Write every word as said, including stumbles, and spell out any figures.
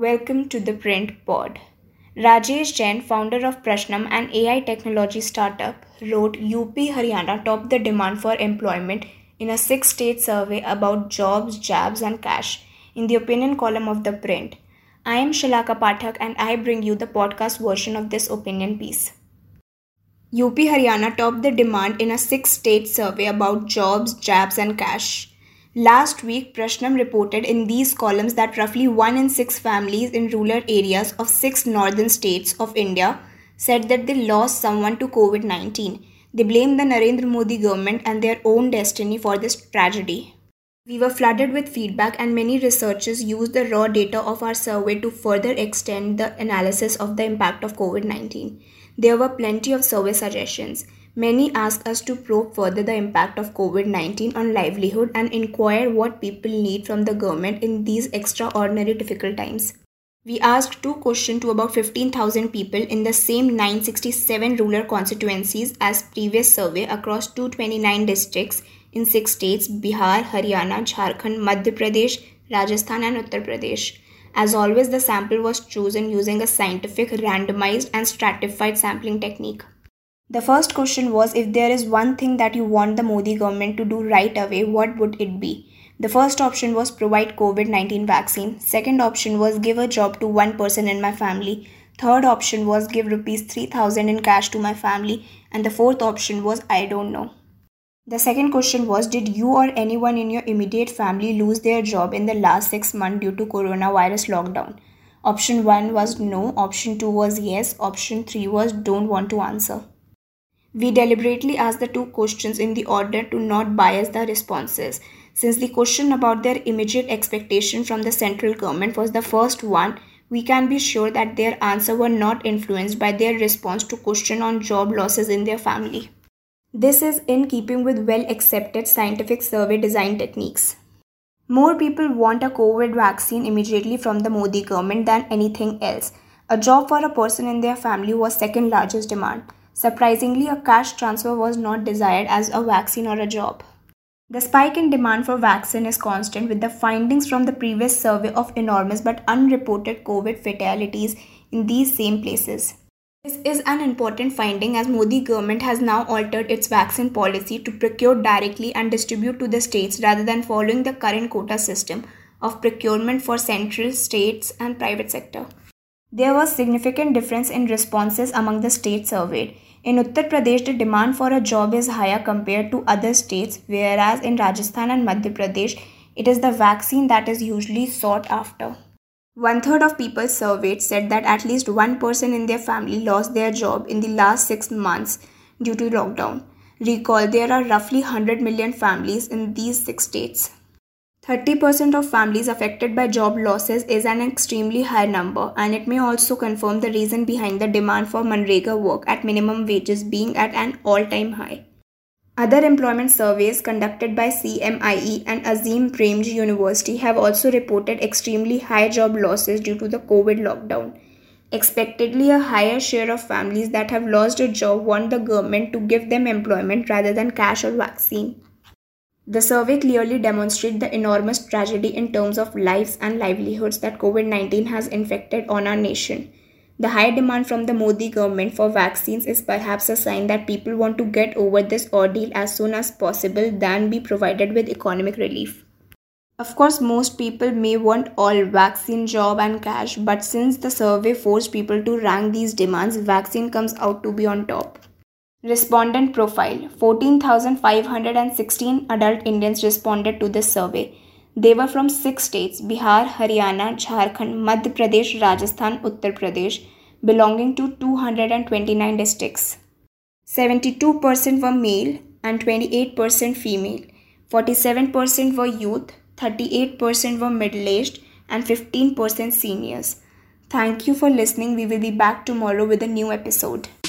Welcome to the Print Pod. Rajesh Jain, founder of Prashnam, an A I technology startup, wrote U P Haryana topped the demand for employment in a six-state survey about jobs, jabs and cash in the opinion column of the Print. I am Shalaka Pathak and I bring you the podcast version of this opinion piece. U P Haryana topped the demand in a six-state survey about jobs, jabs and cash. Last week, Prashnam reported in these columns that roughly one in six families in rural areas of six northern states of India said that they lost someone to COVID nineteen. They blamed the Narendra Modi government and their own destiny for this tragedy. We were flooded with feedback and many researchers used the raw data of our survey to further extend the analysis of the impact of COVID nineteen. There were plenty of survey suggestions. Many asked us to probe further the impact of COVID nineteen on livelihood and inquire what people need from the government in these extraordinary difficult times. We asked two questions to about fifteen thousand people in the same nine hundred sixty-seven rural constituencies as previous survey across two hundred twenty-nine districts in six states: Bihar, Haryana, Jharkhand, Madhya Pradesh, Rajasthan and Uttar Pradesh. As always, the sample was chosen using a scientific, randomized and stratified sampling technique. The first question was, if there is one thing that you want the Modi government to do right away, what would it be? The first option was provide COVID nineteen vaccine. Second option was give a job to one person in my family. Third option was give rupees three thousand in cash to my family. And the fourth option was I don't know. The second question was, did you or anyone in your immediate family lose their job in the last six months due to coronavirus lockdown? Option one was no. Option two was yes. Option three was don't want to answer. We deliberately asked the two questions in the order to not bias the responses. Since the question about their immediate expectation from the central government was the first one, we can be sure that their answer were not influenced by their response to question on job losses in their family. This is in keeping with well-accepted scientific survey design techniques. More people want a COVID vaccine immediately from the Modi government than anything else. A job for a person in their family was second largest demand. Surprisingly, a cash transfer was not desired as a vaccine or a job. The spike in demand for vaccine is constant, with the findings from the previous survey of enormous but unreported COVID fatalities in these same places. This is an important finding as Modi government has now altered its vaccine policy to procure directly and distribute to the states rather than following the current quota system of procurement for central, states and private sector. There was significant difference in responses among the states surveyed. In Uttar Pradesh, the demand for a job is higher compared to other states, whereas in Rajasthan and Madhya Pradesh, it is the vaccine that is usually sought after. One third of people surveyed said that at least one person in their family lost their job in the last six months due to lockdown. Recall, there are roughly one hundred million families in these six states. thirty percent of families affected by job losses is an extremely high number, and it may also confirm the reason behind the demand for Manrega work at minimum wages being at an all-time high. Other employment surveys conducted by C M I E and Azim Premji University have also reported extremely high job losses due to the COVID lockdown. Expectedly, a higher share of families that have lost a job want the government to give them employment rather than cash or vaccine. The survey clearly demonstrates the enormous tragedy in terms of lives and livelihoods that COVID nineteen has inflicted on our nation. The high demand from the Modi government for vaccines is perhaps a sign that people want to get over this ordeal as soon as possible than be provided with economic relief. Of course, most people may want all vaccine, job and cash, but since the survey forced people to rank these demands, vaccine comes out to be on top. Respondent profile: fourteen thousand five hundred sixteen adult Indians responded to this survey. They were from six states: Bihar, Haryana, Jharkhand, Madhya Pradesh, Rajasthan, Uttar Pradesh, belonging to two hundred twenty-nine districts. seventy-two percent were male and twenty-eight percent female. forty-seven percent were youth, thirty-eight percent were middle-aged and fifteen percent seniors. Thank you for listening. We will be back tomorrow with a new episode.